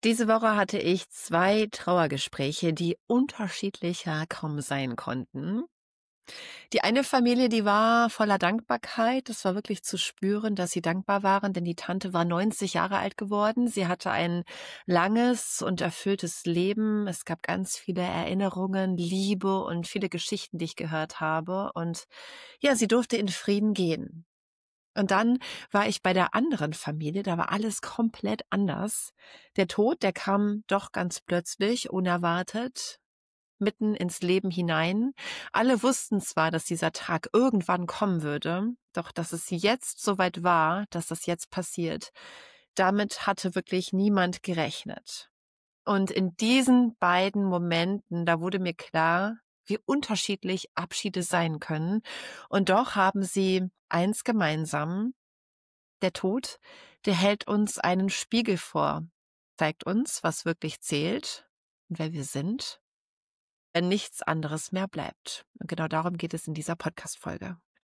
Diese Woche hatte ich 2 Trauergespräche, die unterschiedlicher kaum sein konnten. Die eine Familie, die war voller Dankbarkeit. Das war wirklich zu spüren, dass sie dankbar waren, denn die Tante war 90 Jahre alt geworden. Sie hatte ein langes und erfülltes Leben. Es gab ganz viele Erinnerungen, Liebe und viele Geschichten, die ich gehört habe. Und ja, sie durfte in Frieden gehen. Und dann war ich bei der anderen Familie, da war alles komplett anders. Der Tod, der kam doch ganz plötzlich, unerwartet, mitten ins Leben hinein. Alle wussten zwar, dass dieser Tag irgendwann kommen würde, doch dass es jetzt soweit war, dass das jetzt passiert, damit hatte wirklich niemand gerechnet. Und in diesen beiden Momenten, da wurde mir klar, wie unterschiedlich Abschiede sein können. Und doch haben sie eins gemeinsam: der Tod, der hält uns einen Spiegel vor, zeigt uns, was wirklich zählt und wer wir sind, wenn nichts anderes mehr bleibt. Und genau darum geht es in dieser Podcast-Folge.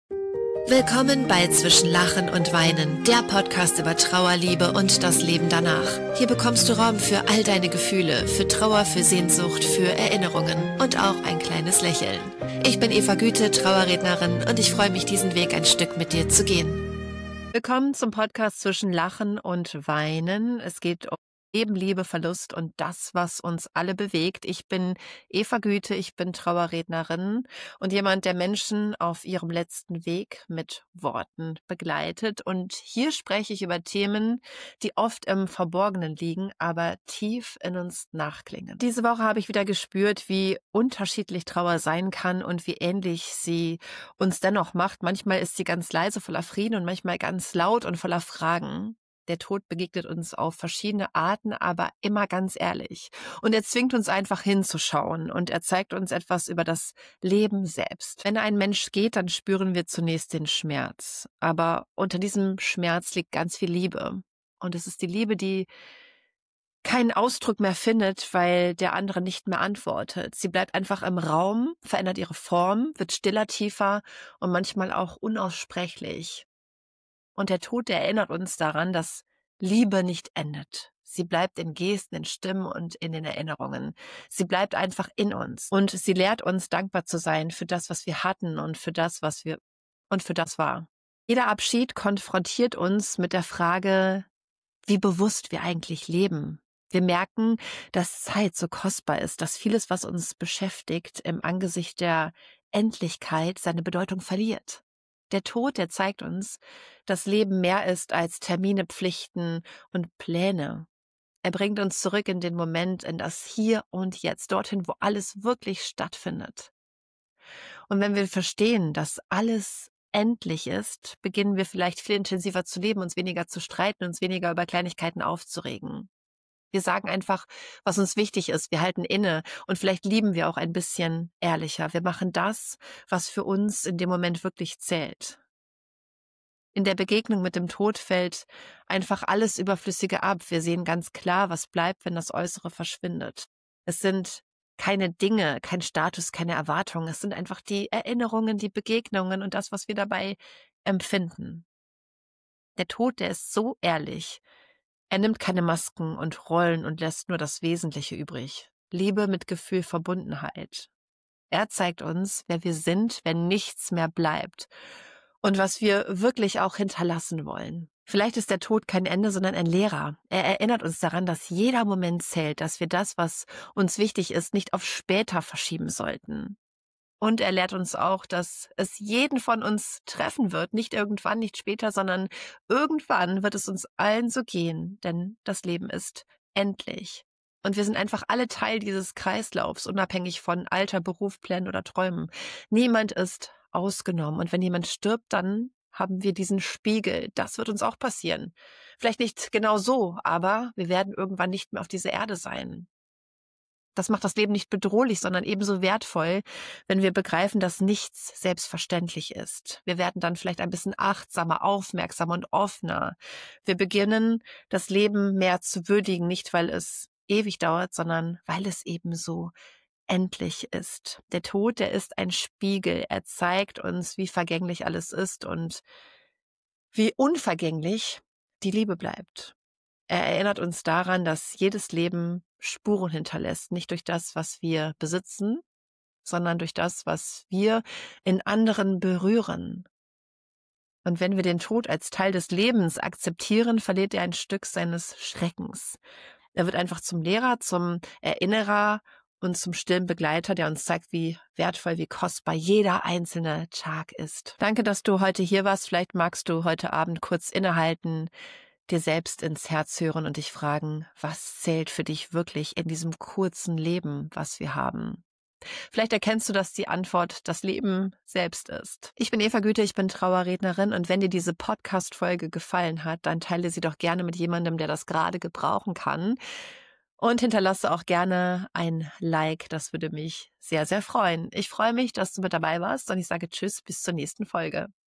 Willkommen bei Zwischen Lachen und Weinen, der Podcast über Trauer, Liebe und das Leben danach. Hier bekommst du Raum für all deine Gefühle, für Trauer, für Sehnsucht, für Erinnerungen und auch ein kleines Lächeln. Ich bin Eva Güte, Trauerrednerin, und ich freue mich, diesen Weg ein Stück mit dir zu gehen. Willkommen zum Podcast Zwischen Lachen und Weinen. Es geht um Leben, Liebe, Verlust und das, was uns alle bewegt. Ich bin Eva Güte, ich bin Trauerrednerin und jemand, der Menschen auf ihrem letzten Weg mit Worten begleitet. Und hier spreche ich über Themen, die oft im Verborgenen liegen, aber tief in uns nachklingen. Diese Woche habe ich wieder gespürt, wie unterschiedlich Trauer sein kann und wie ähnlich sie uns dennoch macht. Manchmal ist sie ganz leise, voller Frieden, und manchmal ganz laut und voller Fragen. Der Tod begegnet uns auf verschiedene Arten, aber immer ganz ehrlich. Und er zwingt uns einfach hinzuschauen und er zeigt uns etwas über das Leben selbst. Wenn ein Mensch geht, dann spüren wir zunächst den Schmerz. Aber unter diesem Schmerz liegt ganz viel Liebe. Und es ist die Liebe, die keinen Ausdruck mehr findet, weil der andere nicht mehr antwortet. Sie bleibt einfach im Raum, verändert ihre Form, wird stiller, tiefer und manchmal auch unaussprechlich. Und der Tod, der erinnert uns daran, dass Liebe nicht endet. Sie bleibt in Gesten, in Stimmen und in den Erinnerungen. Sie bleibt einfach in uns. Und sie lehrt uns, dankbar zu sein für das, was wir hatten und für das, was wir und für das war. Jeder Abschied konfrontiert uns mit der Frage, wie bewusst wir eigentlich leben. Wir merken, dass Zeit so kostbar ist, dass vieles, was uns beschäftigt, im Angesicht der Endlichkeit seine Bedeutung verliert. Der Tod, der zeigt uns, dass Leben mehr ist als Termine, Pflichten und Pläne. Er bringt uns zurück in den Moment, in das Hier und Jetzt, dorthin, wo alles wirklich stattfindet. Und wenn wir verstehen, dass alles endlich ist, beginnen wir vielleicht viel intensiver zu leben, uns weniger zu streiten, uns weniger über Kleinigkeiten aufzuregen. Wir sagen einfach, was uns wichtig ist. Wir halten inne und vielleicht lieben wir auch ein bisschen ehrlicher. Wir machen das, was für uns in dem Moment wirklich zählt. In der Begegnung mit dem Tod fällt einfach alles Überflüssige ab. Wir sehen ganz klar, was bleibt, wenn das Äußere verschwindet. Es sind keine Dinge, kein Status, keine Erwartungen. Es sind einfach die Erinnerungen, die Begegnungen und das, was wir dabei empfinden. Der Tod, der ist so ehrlich. Er nimmt keine Masken und Rollen und lässt nur das Wesentliche übrig. Liebe, Mitgefühl, Verbundenheit. Er zeigt uns, wer wir sind, wenn nichts mehr bleibt und was wir wirklich auch hinterlassen wollen. Vielleicht ist der Tod kein Ende, sondern ein Lehrer. Er erinnert uns daran, dass jeder Moment zählt, dass wir das, was uns wichtig ist, nicht auf später verschieben sollten. Und er lehrt uns auch, dass es jeden von uns treffen wird, nicht irgendwann, nicht später, sondern irgendwann wird es uns allen so gehen, denn das Leben ist endlich. Und wir sind einfach alle Teil dieses Kreislaufs, unabhängig von Alter, Beruf, Plänen oder Träumen. Niemand ist ausgenommen. Und wenn jemand stirbt, dann haben wir diesen Spiegel. Das wird uns auch passieren. Vielleicht nicht genau so, aber wir werden irgendwann nicht mehr auf dieser Erde sein. Das macht das Leben nicht bedrohlich, sondern ebenso wertvoll, wenn wir begreifen, dass nichts selbstverständlich ist. Wir werden dann vielleicht ein bisschen achtsamer, aufmerksamer und offener. Wir beginnen, das Leben mehr zu würdigen, nicht weil es ewig dauert, sondern weil es eben so endlich ist. Der Tod, der ist ein Spiegel. Er zeigt uns, wie vergänglich alles ist und wie unvergänglich die Liebe bleibt. Er erinnert uns daran, dass jedes Leben Spuren hinterlässt, nicht durch das, was wir besitzen, sondern durch das, was wir in anderen berühren. Und wenn wir den Tod als Teil des Lebens akzeptieren, verliert er ein Stück seines Schreckens. Er wird einfach zum Lehrer, zum Erinnerer und zum stillen Begleiter, der uns zeigt, wie wertvoll, wie kostbar jeder einzelne Tag ist. Danke, dass du heute hier warst. Vielleicht magst du heute Abend kurz innehalten, dir selbst ins Herz hören und dich fragen, was zählt für dich wirklich in diesem kurzen Leben, was wir haben? Vielleicht erkennst du, dass die Antwort das Leben selbst ist. Ich bin Eva Güte, ich bin Trauerrednerin und wenn dir diese Podcast-Folge gefallen hat, dann teile sie doch gerne mit jemandem, der das gerade gebrauchen kann. Und hinterlasse auch gerne ein Like, das würde mich sehr, sehr freuen. Ich freue mich, dass du mit dabei warst und ich sage Tschüss, bis zur nächsten Folge.